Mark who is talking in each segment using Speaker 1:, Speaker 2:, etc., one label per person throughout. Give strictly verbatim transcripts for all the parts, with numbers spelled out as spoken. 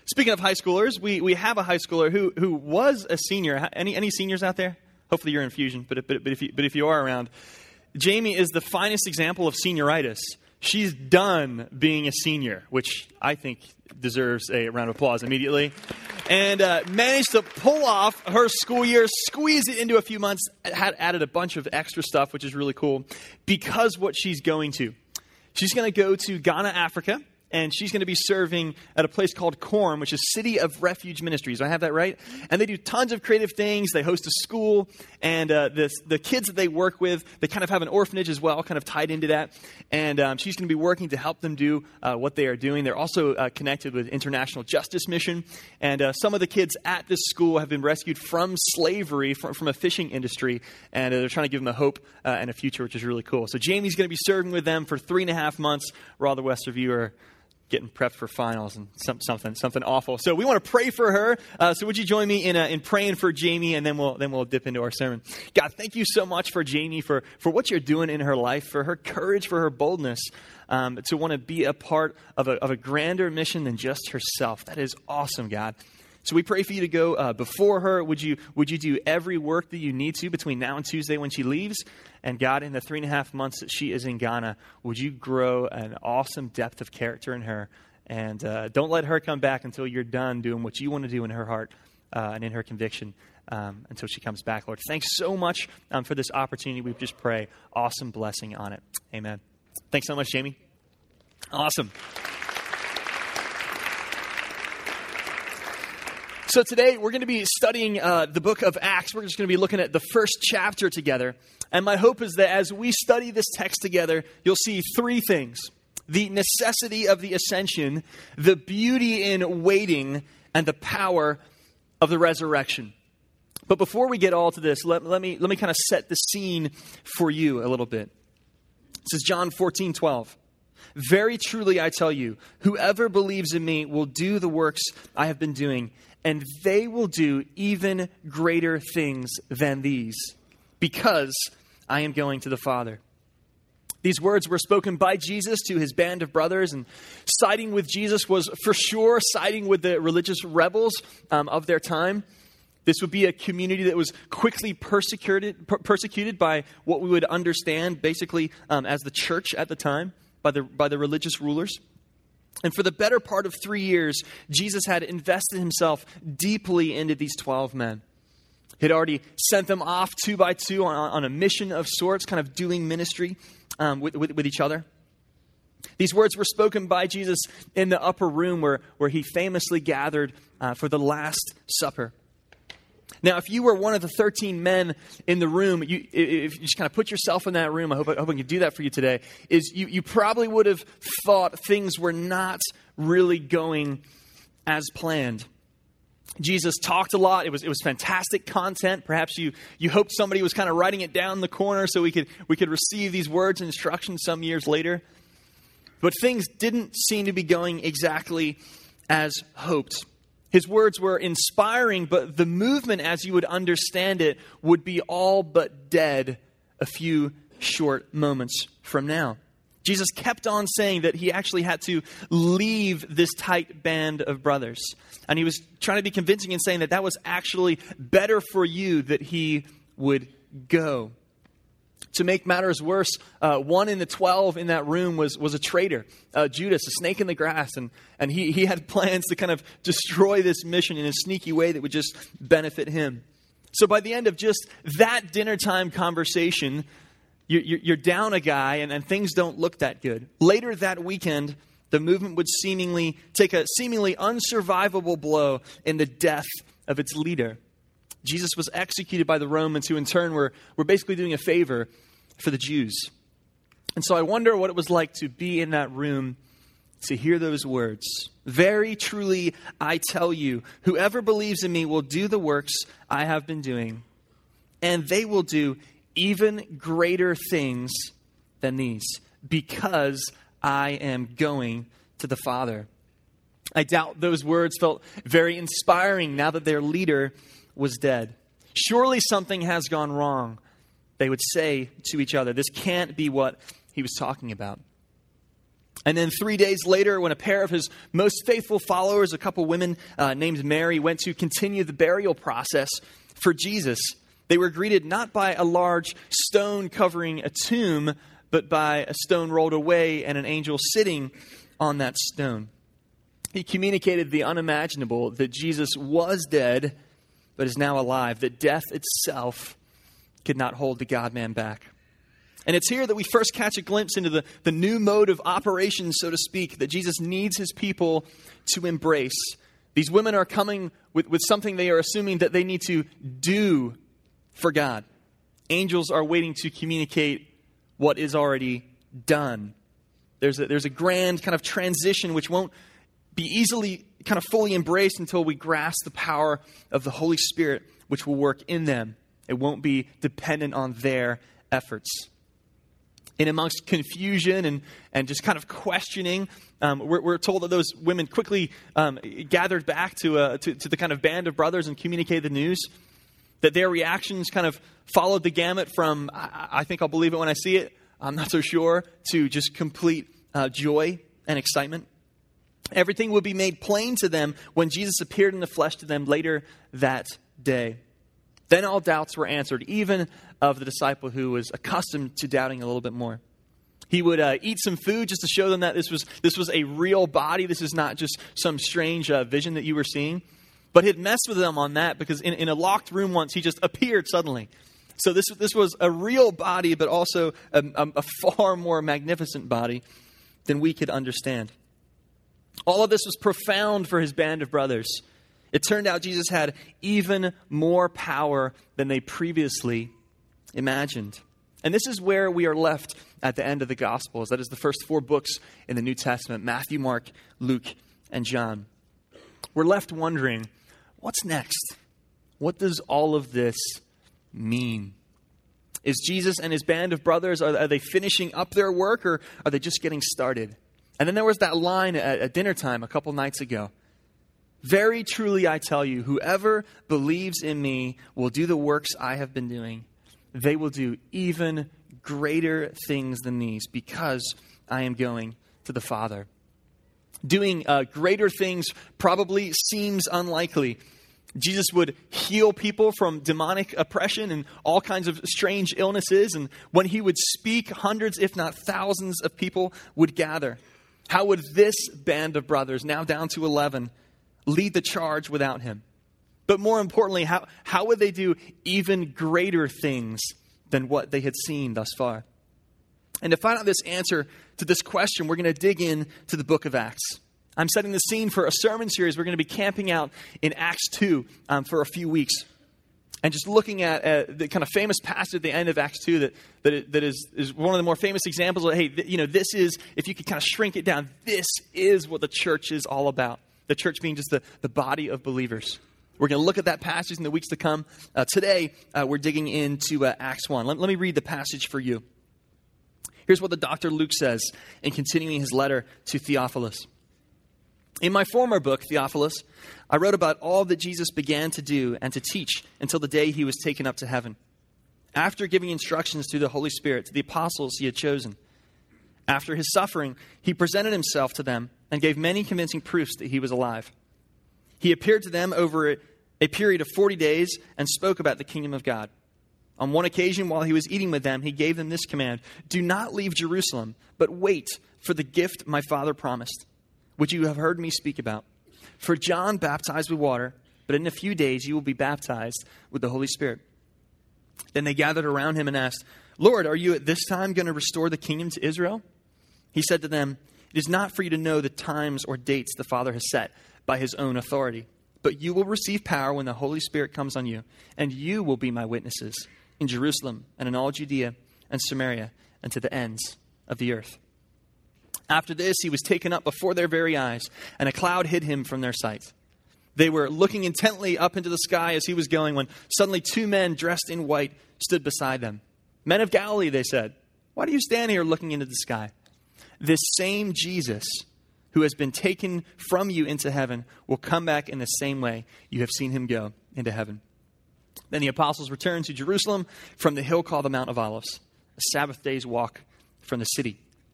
Speaker 1: Speaking of high schoolers, we, we have a high schooler who who was a senior. Any any seniors out there? Hopefully you're in Fusion, but but but if you, but if you are around, Jamie is the finest example of senioritis. She's done being a senior, which I think deserves a round of applause immediately, and uh, managed to pull off her school year, squeeze it into a few months, had added a bunch of extra stuff, which is really cool, because what she's going to. She's going to go to Ghana, Africa, and she's going to be serving at a place called Corm, which is City of Refuge Ministries. Do I have that right? And they do tons of creative things. They host a school, and uh, the, the kids that they work with, they kind of have an orphanage as well, kind of tied into that. And um, she's going to be working to help them do uh, what they are doing. They're also uh, connected with International Justice Mission. And uh, some of the kids at this school have been rescued from slavery, from, from a fishing industry, and uh, they're trying to give them a hope uh, and a future, which is really cool. So Jamie's going to be serving with them for three and a half months while the rest of you are getting prepped for finals and some, something something awful. So we want to pray for her. Uh, so would you join me in uh, in praying for Jamie, and then we'll then we'll dip into our sermon. God, thank you so much for Jamie, for for what you're doing in her life, for her courage, for her boldness, um, to want to be a part of a of a grander mission than just herself. That is awesome, God. So we pray for you to go uh, before her. Would you would you do every work that you need to between now and Tuesday when she leaves? And God, in the three and a half months that she is in Ghana, would you grow an awesome depth of character in her? And uh, don't let her come back until you're done doing what you want to do in her heart uh, and in her conviction um, until she comes back, Lord. Thanks so much um, for this opportunity. We just pray awesome blessing on it. Amen. Thanks so much, Jamie. Awesome. So today we're going to be studying uh, the book of Acts. We're just going to be looking at the first chapter together. And my hope is that as we study this text together, you'll see three things: the necessity of the ascension, the beauty in waiting, and the power of the resurrection. But before we get all to this, let, let me let me kind of set the scene for you a little bit. This is John fourteen twelve. Very truly I tell you, whoever believes in me will do the works I have been doing, and they will do even greater things than these, because I am going to the Father. These words were spoken by Jesus to his band of brothers, and siding with Jesus was for sure siding with the religious rebels um, of their time. This would be a community that was quickly persecuted, per- persecuted by what we would understand basically um, as the church at the time, by the by the religious rulers. And for the better part of three years, Jesus had invested himself deeply into these twelve men. He had already sent them off two by two on, on a mission of sorts, kind of doing ministry um, with, with, with each other. These words were spoken by Jesus in the upper room where, where he famously gathered uh, for the Last Supper. Now, if you were one of the thirteen men in the room, you, if you just kind of put yourself in that room, I hope, I hope I can do that for you today, is you, you probably would have thought things were not really going as planned. Jesus talked a lot. It was it was fantastic content. Perhaps you you hoped somebody was kind of writing it down in the corner so we could we could receive these words and instructions some years later. But things didn't seem to be going exactly as hoped. His words were inspiring, but the movement, as you would understand it, would be all but dead a few short moments from now. Jesus kept on saying that he actually had to leave this tight band of brothers. And he was trying to be convincing in saying that that was actually better for you that he would go. To make matters worse, uh, one in the twelve in that room was was a traitor, uh, Judas, a snake in the grass. And, and he, he had plans to kind of destroy this mission in a sneaky way that would just benefit him. So by the end of just that dinner time conversation, you, you, you're down a guy and, and things don't look that good. Later that weekend, the movement would seemingly take a seemingly unsurvivable blow in the death of its leader. Jesus was executed by the Romans, who in turn were, were basically doing a favor for the Jews. And so I wonder what it was like to be in that room, to hear those words. Very truly, I tell you, whoever believes in me will do the works I have been doing, and they will do even greater things than these, because I am going to the Father. I doubt those words felt very inspiring now that their leader was dead. Surely something has gone wrong, they would say to each other. This can't be what he was talking about. And then three days later, when a pair of his most faithful followers, a couple women uh, named Mary, went to continue the burial process for Jesus, they were greeted not by a large stone covering a tomb, but by a stone rolled away and an angel sitting on that stone. He communicated the unimaginable, that Jesus was dead, but is now alive, that death itself could not hold the God-man back. And it's here that we first catch a glimpse into the, the new mode of operation, so to speak, that Jesus needs his people to embrace. These women are coming with, with something they are assuming that they need to do for God. Angels are waiting to communicate what is already done. There's a, there's a grand kind of transition which won't be easily kind of fully embraced until we grasp the power of the Holy Spirit, which will work in them. It won't be dependent on their efforts. In amongst confusion and, and just kind of questioning, um, we're, we're told that those women quickly um, gathered back to, uh, to, to the kind of band of brothers and communicated the news. That their reactions kind of followed the gamut from, I, I think I'll believe it when I see it, I'm not so sure, to just complete uh, joy and excitement. Everything would be made plain to them when Jesus appeared in the flesh to them later that day. Then all doubts were answered, even of the disciple who was accustomed to doubting a little bit more. He would uh, eat some food just to show them that this was this was a real body. This is not just some strange uh, vision that you were seeing. But he'd messed with them on that because in, in a locked room once, he just appeared suddenly. So this, this was a real body, but also a, a, a far more magnificent body than we could understand. All of this was profound for his band of brothers. It turned out Jesus had even more power than they previously imagined. And this is where we are left at the end of the Gospels. That is the first four books in the New Testament, Matthew, Mark, Luke, and John. We're left wondering, what's next? What does all of this mean? Is Jesus and his band of brothers, are, are they finishing up their work or are they just getting started? And then there was that line at, at dinner time a couple nights ago. Very truly I tell you, whoever believes in me will do the works I have been doing. They will do even greater things than these because I am going to the Father. Doing uh, greater things probably seems unlikely. Jesus would heal people from demonic oppression and all kinds of strange illnesses. And when he would speak, hundreds, if not thousands of people would gather. How would this band of brothers, now down to eleven, lead the charge without him? But more importantly, how, how would they do even greater things than what they had seen thus far? And to find out this answer to this question, we're going to dig in to the book of Acts. I'm setting the scene for a sermon series. We're going to be camping out in Acts two um, for a few weeks. And just looking at uh, the kind of famous passage at the end of Acts two that that, it, that is, is one of the more famous examples of, hey, th- you know, this is, if you could kind of shrink it down, this is what the church is all about. The church being just the, the body of believers. We're going to look at that passage in the weeks to come. Uh, today, uh, we're digging into uh, Acts one. Let, let me read the passage for you. Here's what the Doctor Luke says in continuing his letter to Theophilus. In my former book, Theophilus, I wrote about all that Jesus began to do and to teach until the day he was taken up to heaven, after giving instructions through the Holy Spirit to the apostles he had chosen. After his suffering, he presented himself to them and gave many convincing proofs that he was alive. He appeared to them over a period of forty days and spoke about the kingdom of God. On one occasion, while he was eating with them, he gave them this command: do not leave Jerusalem, but wait for the gift my Father promised, which you have heard me speak about. For John baptized with water, but in a few days you will be baptized with the Holy Spirit. Then they gathered around him and asked, Lord, are you at this time going to restore the kingdom to Israel? He said to them, it is not for you to know the times or dates the Father has set by his own authority, but you will receive power when the Holy Spirit comes on you, and you will be my witnesses in Jerusalem and in all Judea and Samaria and to the ends of the earth. After this, he was taken up before their very eyes, and a cloud hid him from their sight. They were looking intently up into the sky as he was going, when suddenly two men dressed in white stood beside them. Men of Galilee, they said, why do you stand here looking into the sky? This same Jesus who has been taken from you into heaven will come back in the same way you have seen him go into heaven. Then the apostles returned to Jerusalem from the hill called the Mount of Olives, a Sabbath day's walk from the city.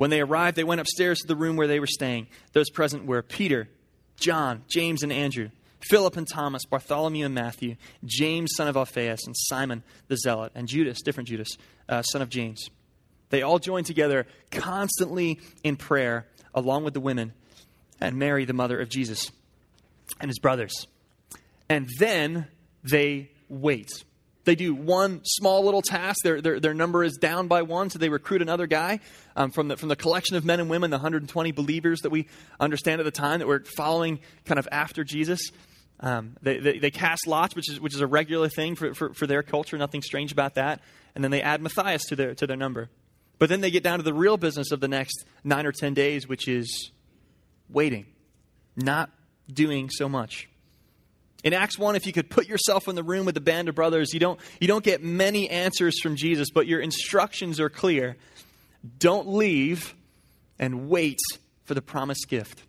Speaker 1: When they arrived, they went upstairs to the room where they were staying. Those present were Peter, John, James, and Andrew, Philip and Thomas, Bartholomew and Matthew, James, son of Alphaeus, and Simon the Zealot, and Judas, different Judas, uh, son of James. They all joined together constantly in prayer, along with the women, and Mary, the mother of Jesus, and his brothers. And then they wait. They do one small little task. Their, their, their number is down by one, so they recruit another guy um, from the from the collection of men and women, the one hundred twenty believers that we understand at the time that were following kind of after Jesus. Um, they, they they cast lots, which is which is a regular thing for, for, for their culture. Nothing strange about that. And then they add Matthias to their to their number. But then they get down to the real business of the next nine or ten days, which is waiting, not doing so much. In Acts one, if you could put yourself in the room with the band of brothers, you don't you don't get many answers from Jesus, but your instructions are clear. Don't leave and wait for the promised gift.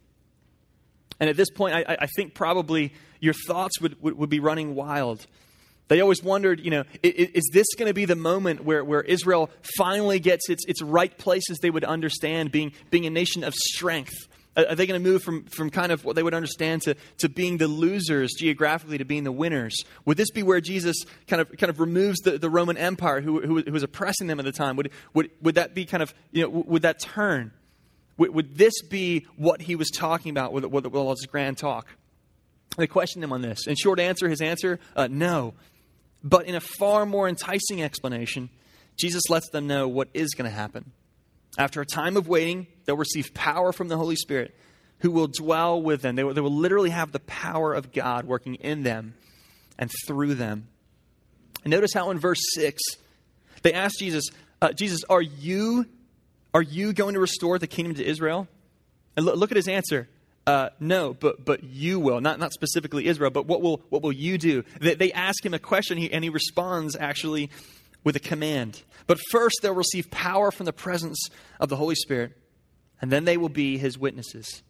Speaker 1: And at this point, I, I think probably your thoughts would, would, would be running wild. They always wondered, you know, is, is this going to be the moment where, where Israel finally gets its, its right places they would understand, being, being a nation of strength? Are they going to move from, from kind of what they would understand to, to being the losers geographically to being the winners? Would this be where Jesus kind of kind of removes the, the Roman Empire who, who, who was oppressing them at the time? Would, would, would that be kind of, you know, would that turn? Would, would this be what he was talking about with, with, with all his grand talk? They questioned him on this. In short answer, his answer, uh, no. But in a far more enticing explanation, Jesus lets them know what is going to happen. After a time of waiting, they'll receive power from the Holy Spirit who will dwell with them. They will, they will literally have the power of God working in them and through them. And notice how in verse six, they asked Jesus, uh, Jesus, are you, are you going to restore the kingdom to Israel? And look, look at his answer. Uh, no, but but you will. Not not specifically Israel, but what will what will you do? They, they ask him a question and he responds actually with a command. But first they'll receive power from the presence of the Holy Spirit, and then they will be his witnesses.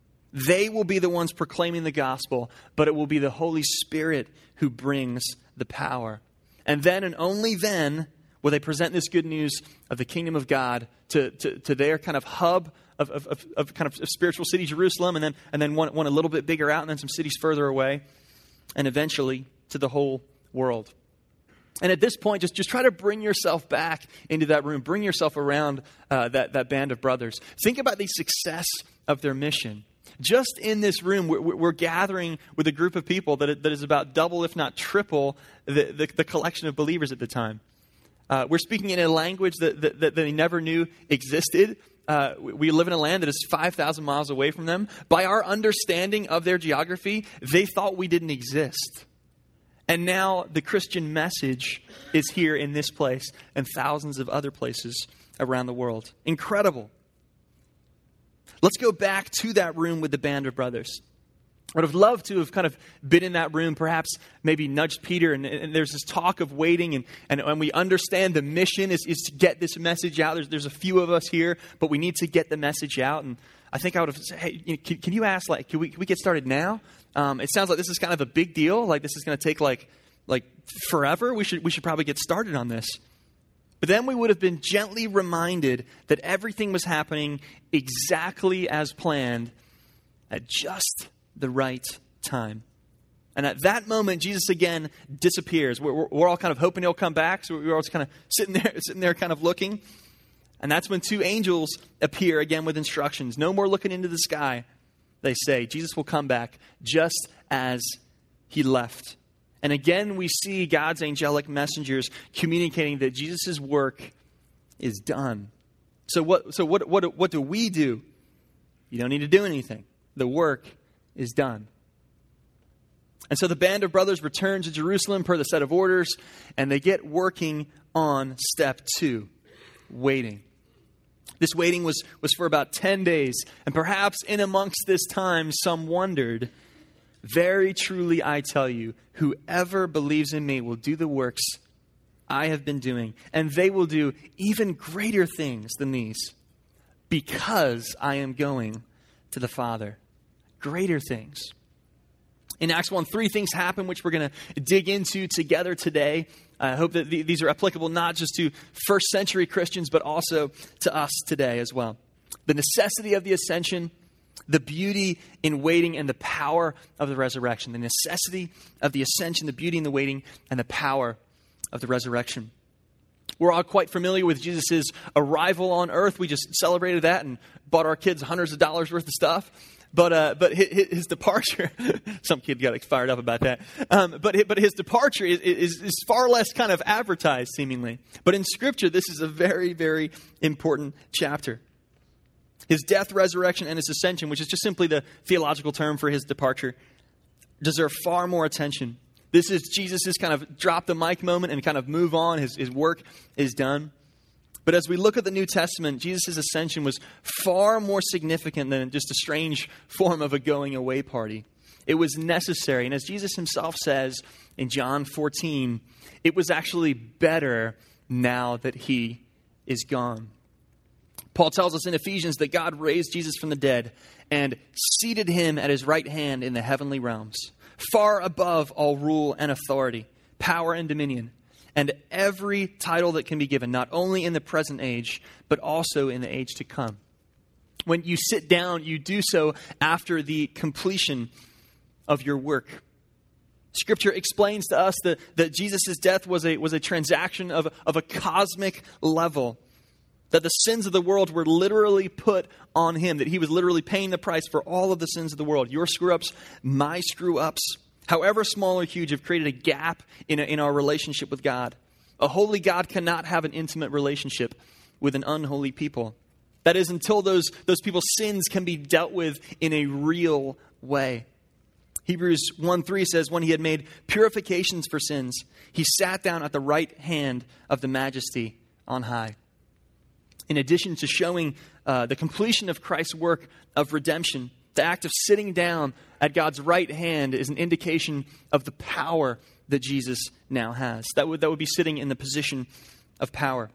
Speaker 1: They will be the ones proclaiming the gospel, but it will be the Holy Spirit who brings the power. And then and only then will they present this good news of the kingdom of God to, to, to their kind of hub of, of, of, of kind of spiritual city, Jerusalem, and then and then one, one a little bit bigger out, and then some cities further away, and eventually to the whole world. And at this point, just, just try to bring yourself back into that room. Bring yourself around uh, that, that band of brothers. Think about the success of their mission. Just in this room, we're, we're gathering with a group of people that, that is about double, if not triple, the, the, the collection of believers at the time. Uh, we're speaking in a language that, that, that they never knew existed. Uh, we live in a land that is five thousand miles away from them. By our understanding of their geography, they thought we didn't exist. And now the Christian message is here in this place and thousands of other places around the world. Incredible. Let's go back to that room with the band of brothers. I would have loved to have kind of been in that room, perhaps maybe nudged Peter, and, and there's this talk of waiting, and, and, and we understand the mission is, is to get this message out. There's, there's a few of us here, but we need to get the message out. And I think I would have said, hey, you know, can, can you ask, like, can we, can we get started now? Um, it sounds like this is kind of a big deal. Like this is going to take like like forever. We should we should probably get started on this. But then we would have been gently reminded that everything was happening exactly as planned at just the right time. And at that moment, Jesus again disappears. We're, we're, we're all kind of hoping he'll come back, so we're all just kind of sitting there, sitting there, kind of looking. And that's when two angels appear again with instructions. No more looking into the sky. They say, Jesus will come back just as he left. And again, we see God's angelic messengers communicating that Jesus' work is done. So what, so what, what, what do we do? You don't need to do anything. The work is done. And so the band of brothers return to Jerusalem per the set of orders, and they get working on step two, waiting. This waiting was, was for about ten days. And perhaps in amongst this time, some wondered, very truly I tell you, whoever believes in me will do the works I have been doing. And they will do even greater things than these, because I am going to the Father. Greater things. In Acts one, three things happen, which we're going to dig into together today. I hope that th- these are applicable not just to first century Christians, but also to us today as well. The necessity of the ascension, the beauty in waiting, and the power of the resurrection. The necessity of the ascension, the beauty in the waiting, and the power of the resurrection. We're all quite familiar with Jesus' arrival on earth. We just celebrated that and bought our kids hundreds of dollars worth of stuff. But uh, but his, his departure, some kid got fired up about that. Um, but but his departure is, is is far less kind of advertised, seemingly. But in Scripture, this is a very, very important chapter. His death, resurrection, and his ascension, which is just simply the theological term for his departure, deserve far more attention. This is Jesus' kind of drop the mic moment and kind of move on. His, his work is done. But as we look at the New Testament, Jesus' ascension was far more significant than just a strange form of a going away party. It was necessary. And as Jesus himself says in John fourteen, it was actually better now that he is gone. Paul tells us in Ephesians that God raised Jesus from the dead and seated him at his right hand in the heavenly realms, far above all rule and authority, power and dominion, and every title that can be given, not only in the present age, but also in the age to come. When you sit down, you do so after the completion of your work. Scripture explains to us that, that Jesus' death was a, was a transaction of, of a cosmic level, that the sins of the world were literally put on him, that he was literally paying the price for all of the sins of the world. Your screw-ups, my screw-ups, however small or huge, have created a gap in, a, in our relationship with God. A holy God cannot have an intimate relationship with an unholy people. That is, until those, those people's sins can be dealt with in a real way. Hebrews one three says, when he had made purifications for sins, he sat down at the right hand of the majesty on high. In addition to showing uh, the completion of Christ's work of redemption, the act of sitting down at God's right hand is an indication of the power that Jesus now has. That would, that would be sitting in the position of power.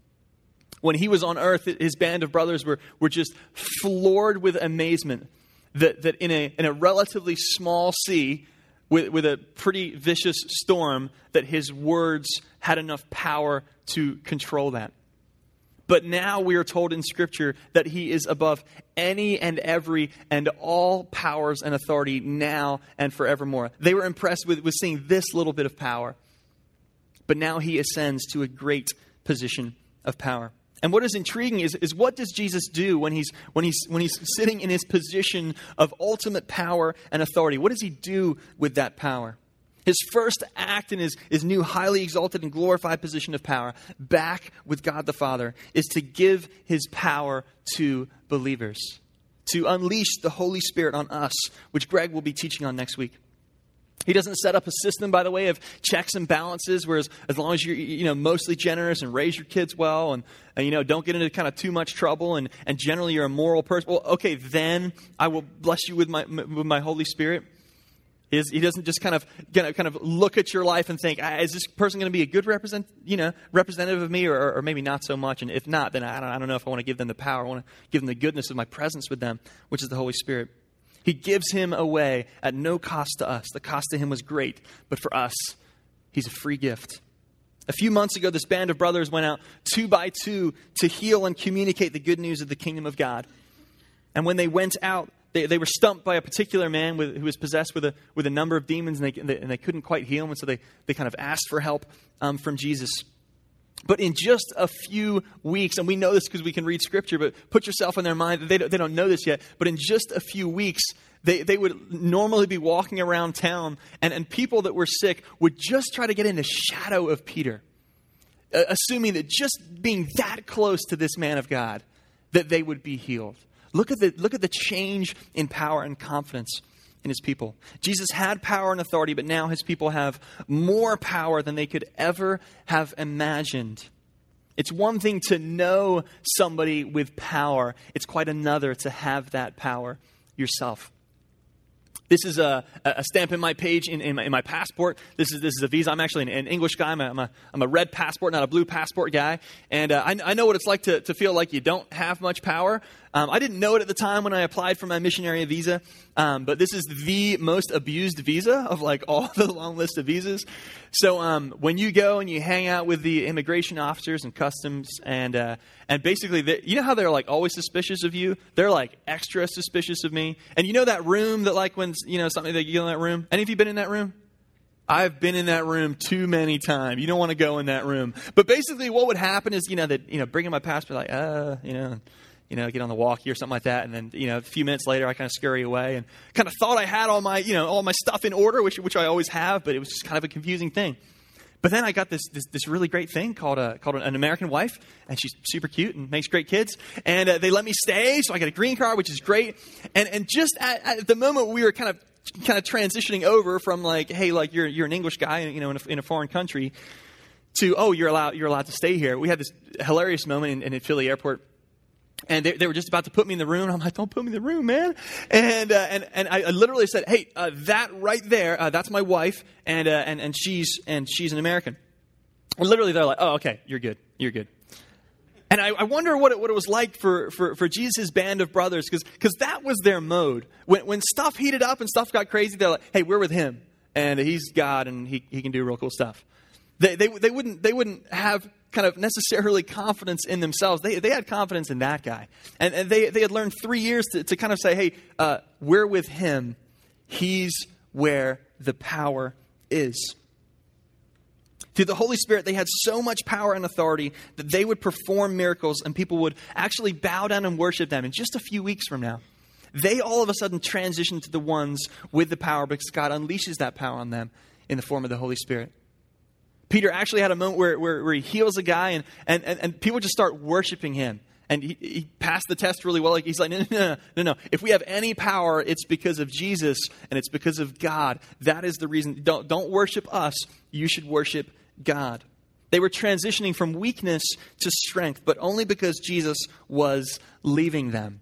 Speaker 1: When he was on earth, his band of brothers were, were just floored with amazement that, that in a, in a relatively small sea, with, with a pretty vicious storm, that his words had enough power to control that. But now we are told in Scripture that he is above any and every and all powers and authority now and forevermore. They were impressed with, with seeing this little bit of power. But now he ascends to a great position of power. And what is intriguing is, is what does Jesus do when he's, when, he's, when he's sitting in his position of ultimate power and authority? What does he do with that power? His first act in his, his new highly exalted and glorified position of power, back with God the Father, is to give his power to believers, to unleash the Holy Spirit on us, which Greg will be teaching on next week. He doesn't set up a system, by the way, of checks and balances, whereas as long as you're you know, mostly generous and raise your kids well and, and you know don't get into kind of too much trouble and, and generally you're a moral person, well, okay, then I will bless you with my with my Holy Spirit. He doesn't just kind of kind of look at your life and think, is this person going to be a good represent, you know, representative of me, or, or maybe not so much? And if not, then I don't, I don't know if I want to give them the power. I want to give them the goodness of my presence with them, which is the Holy Spirit. He gives him away at no cost to us. The cost to him was great, but for us, he's a free gift. A few months ago, this band of brothers went out two by two to heal and communicate the good news of the kingdom of God. And when they went out, They, they were stumped by a particular man with, who was possessed with a with a number of demons, and they, and they, and they couldn't quite heal him, and so they, they kind of asked for help um, from Jesus. But in just a few weeks, and we know this because we can read Scripture, but put yourself in their mind, they don't, they don't know this yet, but in just a few weeks, they, they would normally be walking around town, and, and people that were sick would just try to get in the shadow of Peter, uh, assuming that just being that close to this man of God, that they would be healed. Look at the look at the change in power and confidence in his people. Jesus had power and authority, but now his people have more power than they could ever have imagined. It's one thing to know somebody with power. It's quite another to have that power yourself. This is a, a stamp in my page in, in, my, in my passport. This is this is a visa. I'm actually an, an English guy. I'm a, I'm, a, I'm a red passport, not a blue passport guy. And uh, I, I know what it's like to, to feel like you don't have much power. Um, I didn't know it at the time when I applied for my missionary visa, um, but this is the most abused visa of like all the long list of visas. So um, when you go and you hang out with the immigration officers and customs, and uh, and basically, they, you know how they're like always suspicious of you? They're like extra suspicious of me. And you know that room that like when, you know, something that you get in that room? Any of you been in that room? I've been in that room too many times. You don't want to go in that room. But basically what would happen is, you know, that, you know, bring in my passport, like, uh, you know, you know, get on the walkie or something like that. And then, you know, a few minutes later, I kind of scurry away and kind of thought I had all my, you know, all my stuff in order, which which I always have, but it was just kind of a confusing thing. But then I got this this, this really great thing called a, called an American wife, and she's super cute and makes great kids. And uh, they let me stay, so I got a green card, which is great. And and just at, at the moment we were kind of kind of transitioning over from like, hey, like you're you're an English guy, you know, in a, in a foreign country, to oh, you're allowed you're allowed to stay here. We had this hilarious moment in, in Philly airport. And they, they were just about to put me in the room. I'm like, don't put me in the room, man. And uh, and and I literally said, hey, uh, that right there, uh, that's my wife, and uh, and and she's and she's an American. And literally, they're like, oh, okay, you're good, you're good. And I, I wonder what it, what it was like for for, for Jesus' band of brothers, because because that was their mode. When when stuff heated up and stuff got crazy, they're like, hey, we're with him, and he's God, and he he can do real cool stuff. They they they wouldn't they wouldn't have kind of necessarily confidence in themselves. They they had confidence in that guy. And, and they, they had learned three years to, to kind of say, hey, uh, we're with him. He's where the power is. Through the Holy Spirit, they had so much power and authority that they would perform miracles and people would actually bow down and worship them in just a few weeks from now. They all of a sudden transition to the ones with the power because God unleashes that power on them in the form of the Holy Spirit. Peter actually had a moment where, where, where he heals a guy and, and, and, and people just start worshiping him. And he, he passed the test really well. Like he's like, no, no, no, no, no. If we have any power, it's because of Jesus and it's because of God. That is the reason. Don't, don't worship us. You should worship God. They were transitioning from weakness to strength, but only because Jesus was leaving them.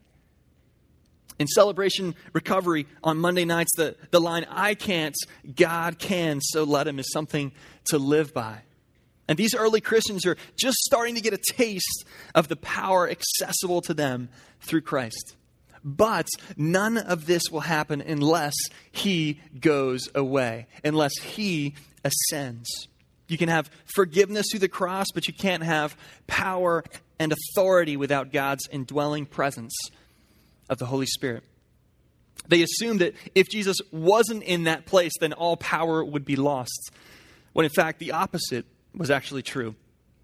Speaker 1: In Celebration Recovery on Monday nights, the, the line, I can't, God can, so let him, is something to live by. And these early Christians are just starting to get a taste of the power accessible to them through Christ. But none of this will happen unless he goes away, unless he ascends. You can have forgiveness through the cross, but you can't have power and authority without God's indwelling presence of the Holy Spirit. They assumed that if Jesus wasn't in that place, then all power would be lost. When in fact, the opposite was actually true.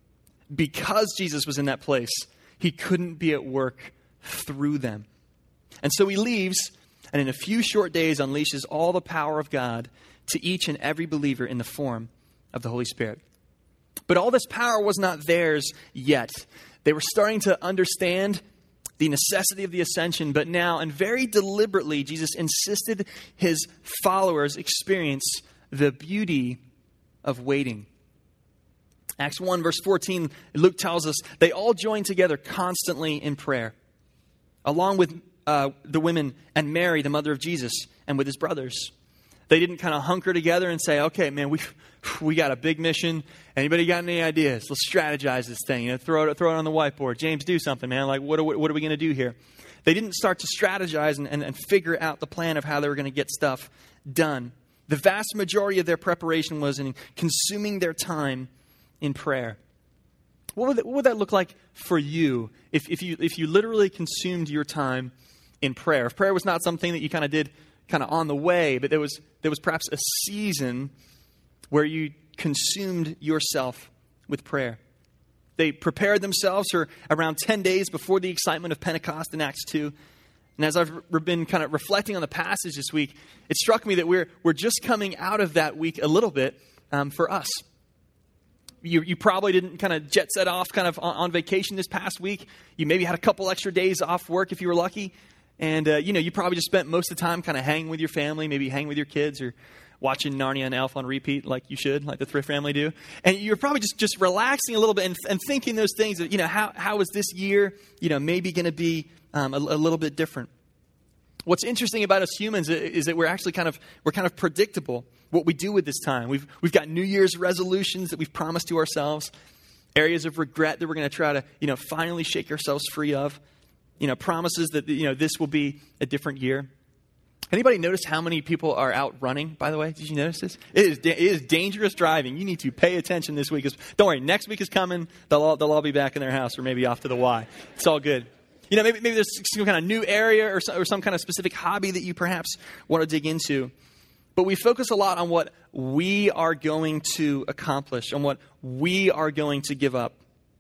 Speaker 1: Because Jesus was in that place, he couldn't be at work through them. And so he leaves, and in a few short days unleashes all the power of God to each and every believer in the form of the Holy Spirit. But all this power was not theirs yet. They were starting to understand the necessity of the ascension, but now, and very deliberately, Jesus insisted his followers experience the beauty of waiting. Acts one, verse fourteen, Luke tells us, they all joined together constantly in prayer, along with uh, the women and Mary, the mother of Jesus, and with his brothers. They didn't kind of hunker together and say, okay, man, we we got a big mission. Anybody got any ideas? Let's strategize this thing. You know, throw it, throw it on the whiteboard. James, do something, man. Like, what are we, what are we going to do here? They didn't start to strategize and, and, and figure out the plan of how they were going to get stuff done. The vast majority of their preparation was in consuming their time in prayer. What would that, what would that look like for you if, if you if you literally consumed your time in prayer? If prayer was not something that you kind of did kind of on the way, but there was there was perhaps a season where you consumed yourself with prayer. They prepared themselves for around ten days before the excitement of Pentecost in Acts two. And as I've been kind of reflecting on the passage this week, it struck me that we're we're just coming out of that week a little bit um, for us. You, you probably didn't kind of jet set off kind of on, on vacation this past week. You maybe had a couple extra days off work if you were lucky. And, uh, you know, you probably just spent most of the time kind of hanging with your family, maybe hanging with your kids or watching Narnia and Elf on repeat like you should, like the Thrift family do. And you're probably just, just relaxing a little bit and, and thinking those things of, you know, how, how is this year, you know, maybe going to be um, a, a little bit different. What's interesting about us humans is that we're actually kind of, we're kind of predictable what we do with this time. We've, we've got New Year's resolutions that we've promised to ourselves, areas of regret that we're going to try to, you know, finally shake ourselves free of. you know, promises that, you know, this will be a different year. Anybody notice how many people are out running, by the way? Did you notice this? It is, it is dangerous driving. You need to pay attention this week. Don't worry, next week is coming. They'll all, they'll all be back in their house or maybe off to the Y. It's all good. You know, maybe, maybe there's some kind of new area or some, or some kind of specific hobby that you perhaps want to dig into. But we focus a lot on what we are going to accomplish, on what we are going to give up.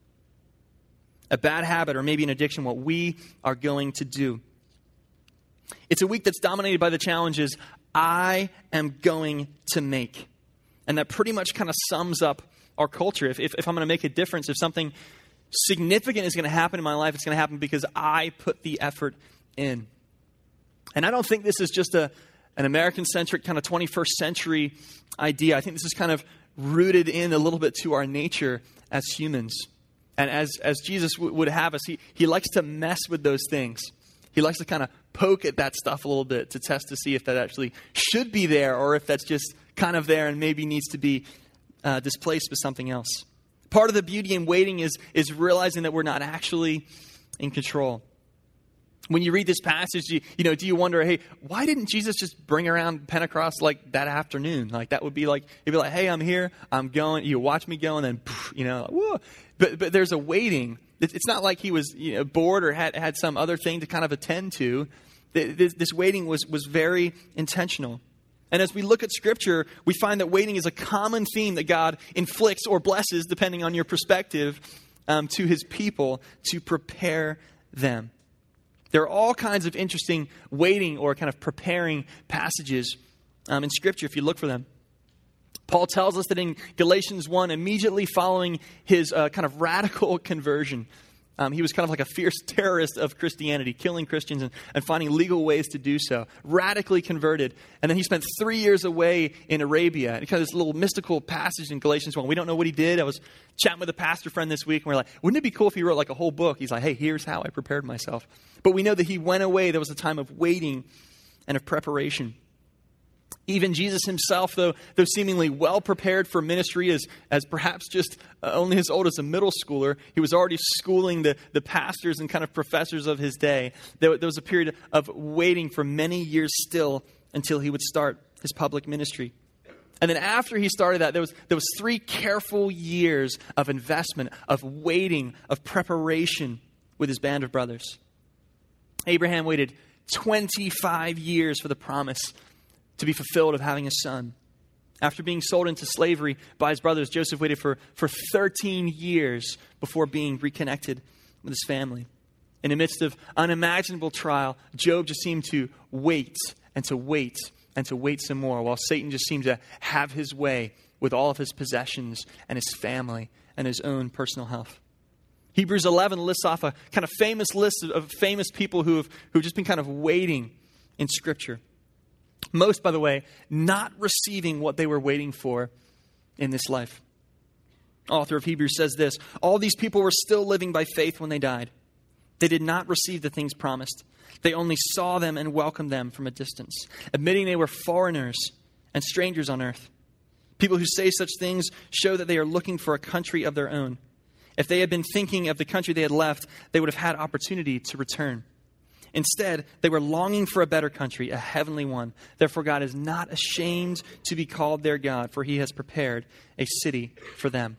Speaker 1: A bad habit or maybe an addiction, what we are going to do. It's a week that's dominated by the challenges I am going to make. And that pretty much kind of sums up our culture. If, if, if I'm going to make a difference, if something significant is going to happen in my life, it's going to happen because I put the effort in. And I don't think this is just a an American-centric kind of twenty-first century idea. I think this is kind of rooted in a little bit to our nature as humans. And as, as Jesus w- would have us, he, he likes to mess with those things. He likes to kind of poke at that stuff a little bit to test to see if that actually should be there or if that's just kind of there and maybe needs to be uh, displaced with something else. Part of the beauty in waiting is, is realizing that we're not actually in control. When you read this passage, you, you know, do you wonder, hey, why didn't Jesus just bring around Pentecost like that afternoon? Like that would be like, it'd be like, hey, I'm here, I'm going, you watch me go, and then, you know, whoa. But, but there's a waiting. It's not like he was, you know, bored or had, had some other thing to kind of attend to. This, this waiting was, was very intentional. And as we look at Scripture, we find that waiting is a common theme that God inflicts or blesses, depending on your perspective, um, to his people to prepare them. There are all kinds of interesting waiting or kind of preparing passages um, in Scripture if you look for them. Paul tells us that in Galatians one, immediately following his uh, kind of radical conversion, um, he was kind of like a fierce terrorist of Christianity, killing Christians and, and finding legal ways to do so. Radically converted. And then he spent three years away in Arabia. And kind of this little mystical passage in Galatians one. We don't know what he did. I was chatting with a pastor friend this week, and we we're like, wouldn't it be cool if he wrote like a whole book? He's like, hey, here's how I prepared myself. But we know that he went away. There was a time of waiting and of preparation. Even Jesus himself, though, though seemingly well prepared for ministry as, as perhaps just uh, only as old as a middle schooler, he was already schooling the, the pastors and kind of professors of his day. There, there was a period of waiting for many years still until he would start his public ministry. And then after he started that, there was, there was three careful years of investment, of waiting, of preparation with his band of brothers. Abraham waited twenty-five years for the promise to be fulfilled of having a son. After being sold into slavery by his brothers, Joseph waited for, for thirteen years before being reconnected with his family. In the midst of unimaginable trial, Job just seemed to wait and to wait and to wait some more, while Satan just seemed to have his way with all of his possessions and his family and his own personal health. Hebrews eleven lists off a kind of famous list of, of famous people who have who've just been kind of waiting in Scripture. Most, by the way, not receiving what they were waiting for in this life. Author of Hebrews says this: all these people were still living by faith when they died. They did not receive the things promised. They only saw them and welcomed them from a distance, admitting they were foreigners and strangers on earth. People who say such things show that they are looking for a country of their own. If they had been thinking of the country they had left, they would have had opportunity to return. Instead, they were longing for a better country, a heavenly one. Therefore, God is not ashamed to be called their God, for he has prepared a city for them.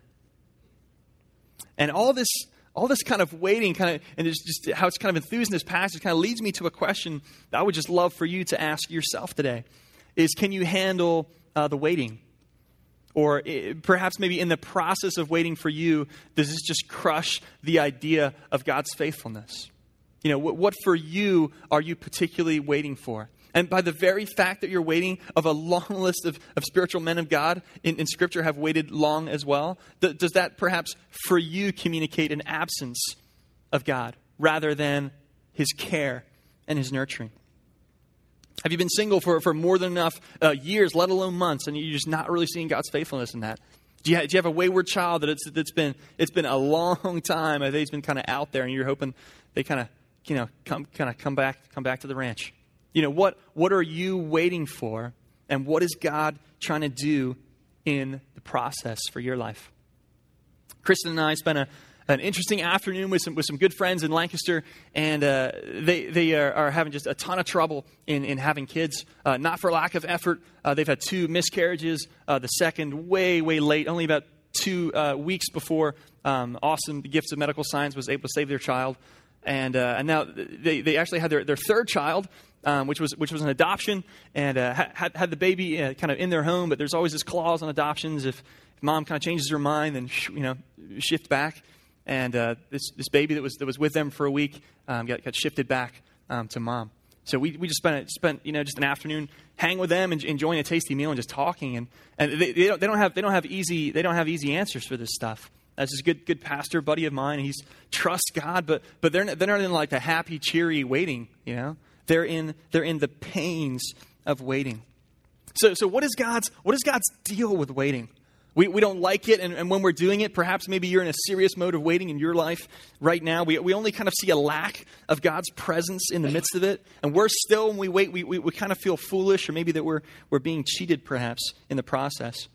Speaker 1: And all this, all this kind of waiting, kind of, and it's just how it's kind of enthused in this passage, kind of leads me to a question that I would just love for you to ask yourself today: is can you handle uh, the waiting? Or it, perhaps maybe in the process of waiting for you, does this just crush the idea of God's faithfulness? You know, what, what for you are you particularly waiting for? And by the very fact that you're waiting, of a long list of, of spiritual men of God in, in Scripture have waited long as well, th- does that perhaps for you communicate an absence of God rather than his care and his nurturing? Have you been single for, for more than enough uh, years, let alone months, and you're just not really seeing God's faithfulness in that? Do you, have, do you have a wayward child that it's, it's been it's been a long time? I think he's been kind of out there, and you're hoping they kind of you know come kind of come back come back to the ranch. You know what what are you waiting for, and what is God trying to do in the process for your life? Kristen and I spent a, an interesting afternoon with some with some good friends in Lancaster, and uh, they they are, are having just a ton of trouble in, in having kids. Uh, not for lack of effort. Uh, they've had two miscarriages. Uh, the second way way late, only about two uh, weeks before um, Austin, the gifts of medical science, was able to save their child, and uh, and now they they actually had their, their third child. Um, which was which was an adoption, and uh, had had the baby uh, kind of in their home. But there's always this clause on adoptions: if, if mom kind of changes her mind, then sh- you know shift back. And uh, this this baby that was that was with them for a week um, got got shifted back um, to mom. So we we just spent spent you know just an afternoon hanging with them and enjoying a tasty meal and just talking. And and they, they don't they don't have they don't have easy they don't have easy answers for this stuff. That's this good good pastor buddy of mine. He's trusts God, but but they're not, they're not in like the happy cheery waiting, you know. They're in they're in the pains of waiting. So so what is God's what is God's deal with waiting? We we don't like it, and, and when we're doing it, perhaps maybe you're in a serious mode of waiting in your life right now. We we only kind of see a lack of God's presence in the midst of it, and we're still when we wait, we we, we kind of feel foolish, or maybe that we're we're being cheated perhaps in the process.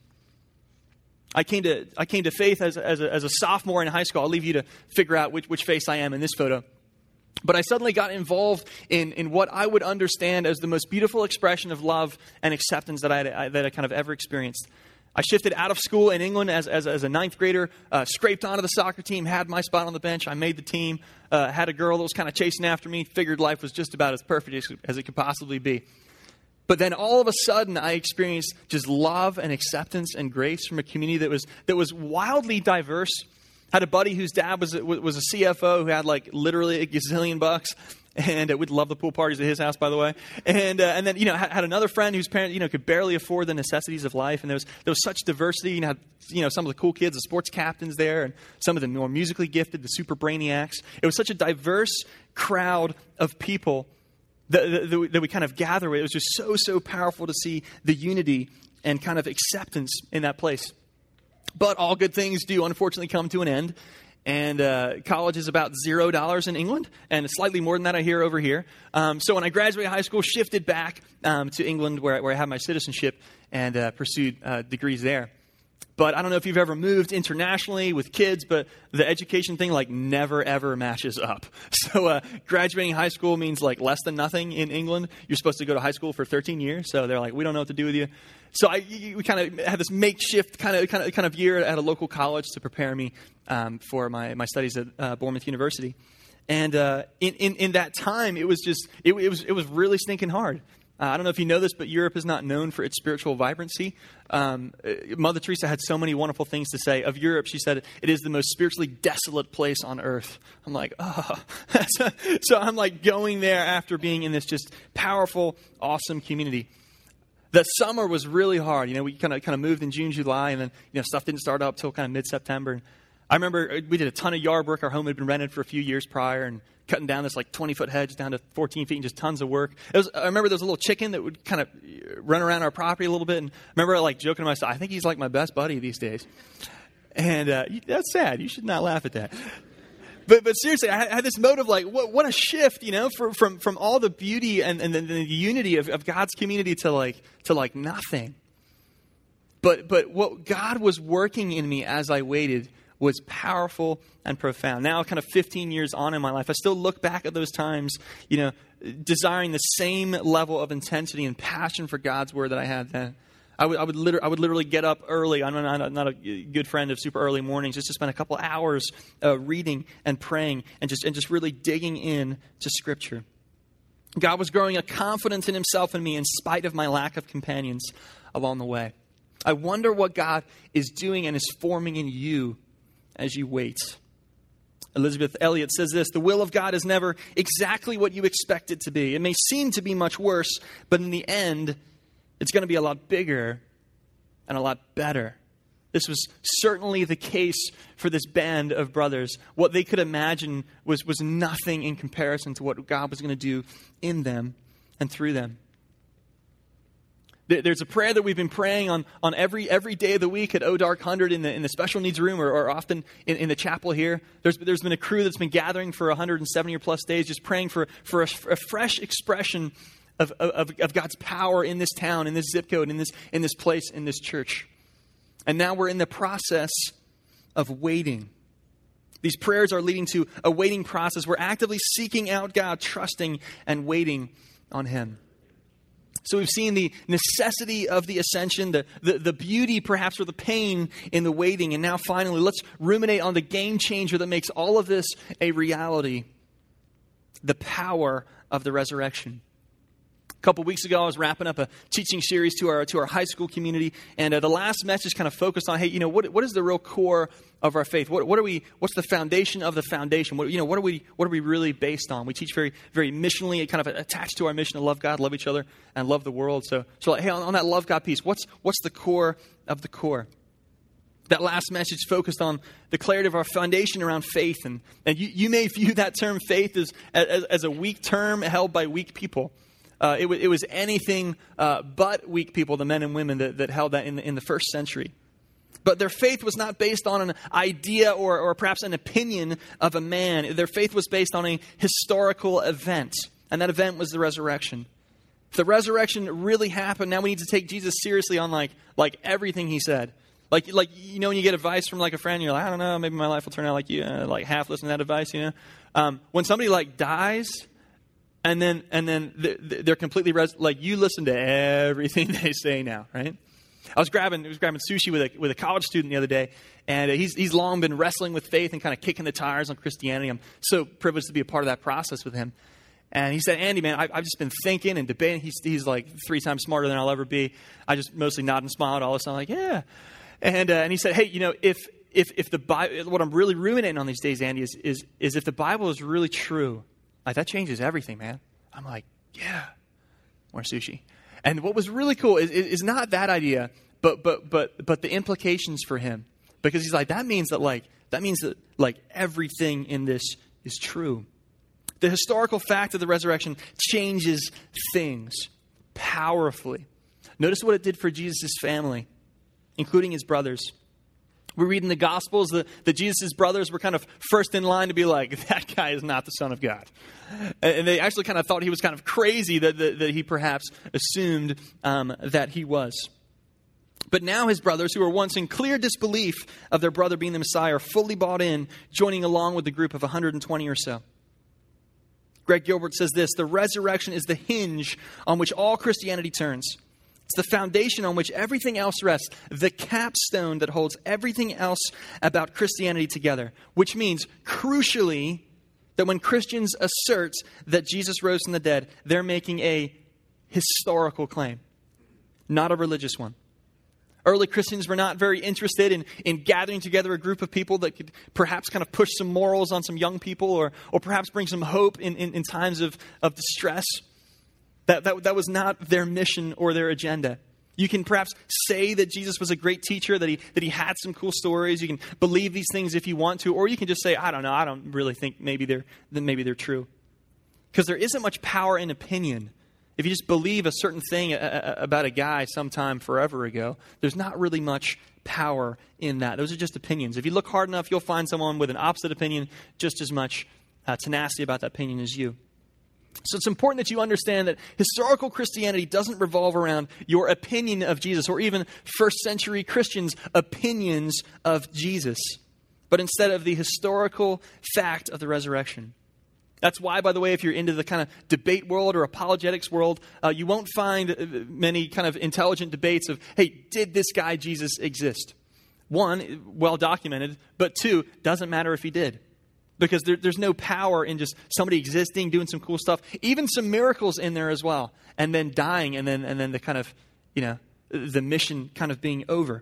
Speaker 1: I came to I came to faith as as a, as a sophomore in high school. I'll leave you to figure out which which face I am in this photo. But I suddenly got involved in, in what I would understand as the most beautiful expression of love and acceptance that I, had, I that I kind of ever experienced. I shifted out of school in England as as, as a ninth grader, uh, scraped onto the soccer team, had my spot on the bench. I made the team, uh, had a girl that was kind of chasing after me, figured life was just about as perfect as, as it could possibly be. But then all of a sudden, I experienced just love and acceptance and grace from a community that was that was wildly diverse. Had a buddy whose dad was was a C F O who had like literally a gazillion bucks, and uh, we'd love the pool parties at his house, by the way. And uh, and then you know had, had another friend whose parents you know could barely afford the necessities of life, and there was there was such diversity. You know, had, you know some of the cool kids, the sports captains there, and some of the more musically gifted, the super brainiacs. It was such a diverse crowd of people that, that, that we kind of gather with. It was just so so powerful to see the unity and kind of acceptance in that place. But all good things do unfortunately come to an end. And uh, college is about zero dollars in England, and slightly more than that I hear over here. Um, so when I graduated high school, shifted back um, to England where, where I have my citizenship and uh, pursued uh, degrees there. But I don't know if you've ever moved internationally with kids, but the education thing like never, ever matches up. So uh, graduating high school means like less than nothing in England. You're supposed to go to high school for thirteen years. So they're like, we don't know what to do with you. So I, we kind of had this makeshift kind of kind of kind of year at a local college to prepare me um, for my, my studies at uh, Bournemouth University. And uh, in, in in that time, it was just it, it was it was really stinking hard. Uh, I don't know if you know this, but Europe is not known for its spiritual vibrancy. Um, Mother Teresa had so many wonderful things to say of Europe. She said it is the most spiritually desolate place on earth. I'm like, oh. so, so I'm like going there after being in this just powerful, awesome community. The summer was really hard. You know, we kind of kind of moved in June, July, and then you know stuff didn't start up till kind of mid-September. And I remember we did a ton of yard work. Our home had been rented for a few years prior, and cutting down this like twenty-foot hedge down to fourteen feet and just tons of work. It was, I remember there was a little chicken that would kind of run around our property a little bit. And I remember like joking to myself, I think he's like my best buddy these days. And uh, that's sad. You should not laugh at that. But but seriously, I had this mode of like, what what a shift, you know, for, from from all the beauty and, and the, the unity of, of God's community to like to like nothing. But but what God was working in me as I waited was powerful and profound. Now, kind of fifteen years on in my life, I still look back at those times, you know, desiring the same level of intensity and passion for God's word that I had then. I would, I would, literally, I would literally get up early. I'm not, I'm not a good friend of super early mornings. Just to spend a couple hours uh, reading and praying and just and just really digging in to Scripture. God was growing a confidence in Himself and me in spite of my lack of companions along the way. I wonder what God is doing and is forming in you as you wait. Elizabeth Elliot says this: the will of God is never exactly what you expect it to be. It may seem to be much worse, but in the end, it's going to be a lot bigger and a lot better. This was certainly the case for this band of brothers. What they could imagine was, was nothing in comparison to what God was going to do in them and through them. There's a prayer that we've been praying on, on every every day of the week at O'Dark one hundred in the in the special needs room or, or often in, in the chapel here. There's there's been a crew that's been gathering for one hundred seventy or plus days, just praying for, for a, a fresh expression of, of, of God's power in this town, in this zip code, in this in this place, in this church. And now we're in the process of waiting. These prayers are leading to a waiting process. We're actively seeking out God, trusting and waiting on him. So we've seen the necessity of the ascension, the, the, the beauty perhaps or the pain in the waiting. And now finally, let's ruminate on the game changer that makes all of this a reality. The power of the resurrection. A couple weeks ago, I was wrapping up a teaching series to our to our high school community, and uh, the last message kind of focused on, hey, you know, what what is the real core of our faith? What what are we? What's the foundation of the foundation? What you know, what are we? What are we really based on? We teach very very missionally, kind of attached to our mission to love God, love each other, and love the world. So so like, hey, on, on that love God piece, what's what's the core of the core? That last message focused on the clarity of our foundation around faith, and and you, you may view that term faith as as, as a weak term held by weak people. Uh, it, w- it was anything uh, but weak people, the men and women that, that held that in the, in the first century. But their faith was not based on an idea or, or perhaps an opinion of a man. Their faith was based on a historical event, and that event was the resurrection. If the resurrection really happened, now we need to take Jesus seriously on like like everything he said. Like, like you know, when you get advice from like a friend, you're like, I don't know, maybe my life will turn out like you, uh, like half listen to that advice, you know. Um, when somebody like dies, and then and then they're completely res- like you listen to everything they say now, right? I was grabbing I was grabbing sushi with a with a college student the other day, and he's he's long been wrestling with faith and kind of kicking the tires on Christianity. I'm so privileged to be a part of that process with him. And he said, Andy, man, I, I've just been thinking and debating. He's he's like three times smarter than I'll ever be. I just mostly nod and smile. All of a sudden, like, yeah. And uh, and he said, hey, you know, if if if the Bible, what I'm really ruminating on these days, Andy, is is is if the Bible is really true, like that changes everything, man. I'm like, yeah, more sushi. And what was really cool is, is not that idea, but but but but the implications for him, because he's like, that means that like that means that like everything in this is true. The historical fact of the resurrection changes things powerfully. Notice what it did for Jesus' family, including his brothers. We read in the Gospels that, that Jesus' brothers were kind of first in line to be like, that guy is not the Son of God. And they actually kind of thought he was kind of crazy that, that, that he perhaps assumed um, that he was. But now his brothers, who were once in clear disbelief of their brother being the Messiah, are fully bought in, joining along with the group of one hundred twenty or so. Greg Gilbert says this, the resurrection is the hinge on which all Christianity turns. It's the foundation on which everything else rests, the capstone that holds everything else about Christianity together, which means, crucially, that when Christians assert that Jesus rose from the dead, they're making a historical claim, not a religious one. Early Christians were not very interested in, in gathering together a group of people that could perhaps kind of push some morals on some young people or, or perhaps bring some hope in, in, in times of, of distress. That, that, that was not their mission or their agenda. You can perhaps say that Jesus was a great teacher, that he that he had some cool stories. You can believe these things if you want to, or you can just say, I don't know, I don't really think maybe they're maybe they're true. Because there isn't much power in opinion. If you just believe a certain thing about a guy sometime forever ago, there's not really much power in that. Those are just opinions. If you look hard enough, you'll find someone with an opposite opinion, just as much uh, tenacity about that opinion as you. So it's important that you understand that historical Christianity doesn't revolve around your opinion of Jesus or even first century Christians' opinions of Jesus, but instead of the historical fact of the resurrection. That's why, by the way, if you're into the kind of debate world or apologetics world, uh, you won't find many kind of intelligent debates of, hey, did this guy Jesus exist? One, well documented, but two, doesn't matter if he did. Because there, there's no power in just somebody existing, doing some cool stuff, even some miracles in there as well, and then dying, and then and then the kind of, you know, the mission kind of being over.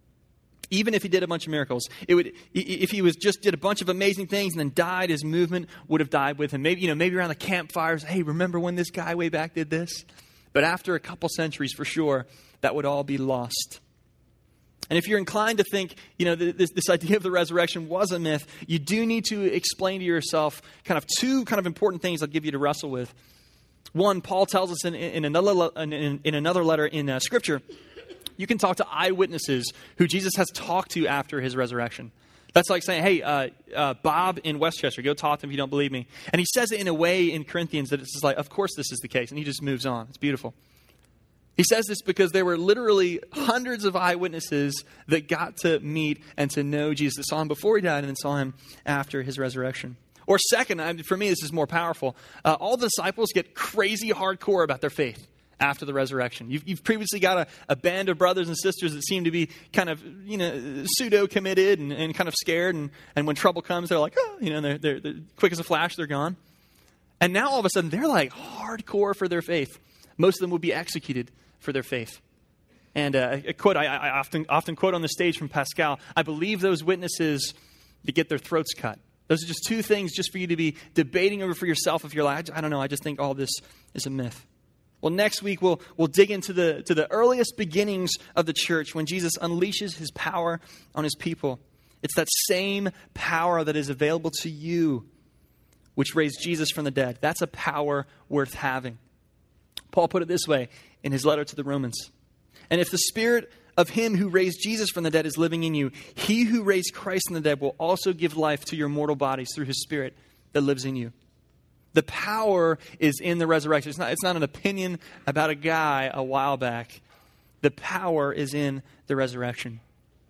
Speaker 1: Even if he did a bunch of miracles, it would if he was just did a bunch of amazing things and then died, his movement would have died with him. Maybe you know, maybe around the campfires, hey, remember when this guy way back did this? But after a couple centuries, for sure, that would all be lost. And if you're inclined to think, you know, this, this idea of the resurrection was a myth, you do need to explain to yourself kind of two kind of important things I'll give you to wrestle with. One, Paul tells us in, in, another, in, in another letter in uh, Scripture, you can talk to eyewitnesses who Jesus has talked to after his resurrection. That's like saying, hey, uh, uh, Bob in Westchester, go talk to him if you don't believe me. And he says it in a way in Corinthians that it's just like, of course this is the case. And he just moves on. It's beautiful. He says this because there were literally hundreds of eyewitnesses that got to meet and to know Jesus, that saw him before he died and then saw him after his resurrection. Or second, I mean, for me, this is more powerful. Uh, all the disciples get crazy hardcore about their faith after the resurrection. You've, you've previously got a, a band of brothers and sisters that seem to be kind of, you know, pseudo-committed and, and kind of scared. And, and when trouble comes, they're like, oh, you know, they're, they're, they're quick as a flash, they're gone. And now all of a sudden, they're like hardcore for their faith. Most of them will be executed for their faith. And uh, a quote I, I often often quote on the stage from Pascal, I believe those witnesses to get their throats cut. Those are just two things just for you to be debating over for yourself if you're like, I don't know, I just think all this is a myth. Well, next week we'll we'll dig into the to the earliest beginnings of the church when Jesus unleashes his power on his people. It's that same power that is available to you, which raised Jesus from the dead. That's a power worth having. Paul put it this way in his letter to the Romans. And if the spirit of him who raised Jesus from the dead is living in you, he who raised Christ from the dead will also give life to your mortal bodies through his spirit that lives in you. The power is in the resurrection. It's not, it's not an opinion about a guy a while back. The power is in the resurrection.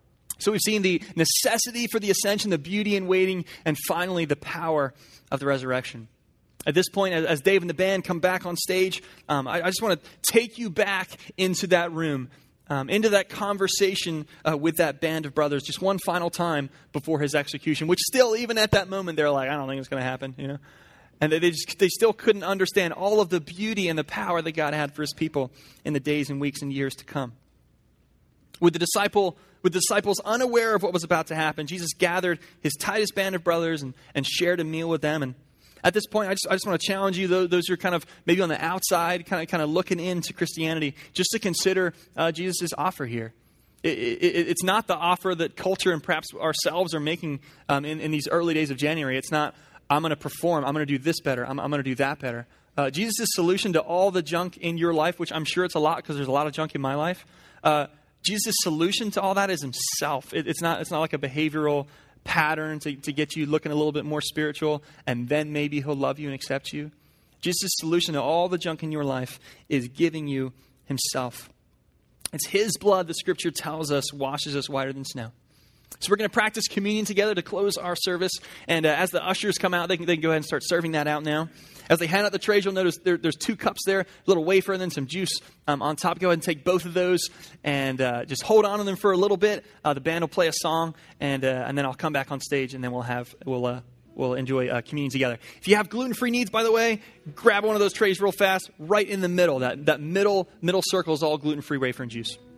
Speaker 1: So we've seen the necessity for the ascension, the beauty in waiting, and finally the power of the resurrection. At this point, as Dave and the band come back on stage, um, I, I just want to take you back into that room, um, into that conversation uh, with that band of brothers, just one final time before his execution, which still, even at that moment, they're like, I don't think it's going to happen, you know. And they just, they still couldn't understand all of the beauty and the power that God had for his people in the days and weeks and years to come. With the disciple, with the disciples unaware of what was about to happen, Jesus gathered his tightest band of brothers and, and shared a meal with them. And at this point, I just, I just want to challenge you, those, those who are kind of maybe on the outside, kind of kind of looking into Christianity, just to consider uh, Jesus' offer here. It, it, it's not the offer that culture and perhaps ourselves are making um, in, in these early days of January. It's not, I'm going to perform, I'm going to do this better, I'm, I'm going to do that better. Uh, Jesus' solution to all the junk in your life, which I'm sure it's a lot because there's a lot of junk in my life, uh, Jesus' solution to all that is himself. It, it's not, it's not like a behavioral pattern to, to get you looking a little bit more spiritual, and then maybe he'll love you and accept you. Jesus' solution to all the junk in your life is giving you himself. It's his blood, the scripture tells us, washes us whiter than snow. So we're going to practice communion together to close our service. And uh, as the ushers come out, they can, they can go ahead and start serving that out now. As they hand out the trays, you'll notice there, there's two cups there, a little wafer and then some juice um, on top. Go ahead and take both of those and uh, just hold on to them for a little bit. Uh, the band will play a song, and uh, and then I'll come back on stage, and then we'll have we'll uh, we'll enjoy uh, communion together. If you have gluten-free needs, by the way, grab one of those trays real fast, right in the middle. That that middle middle circle is all gluten-free wafer and juice.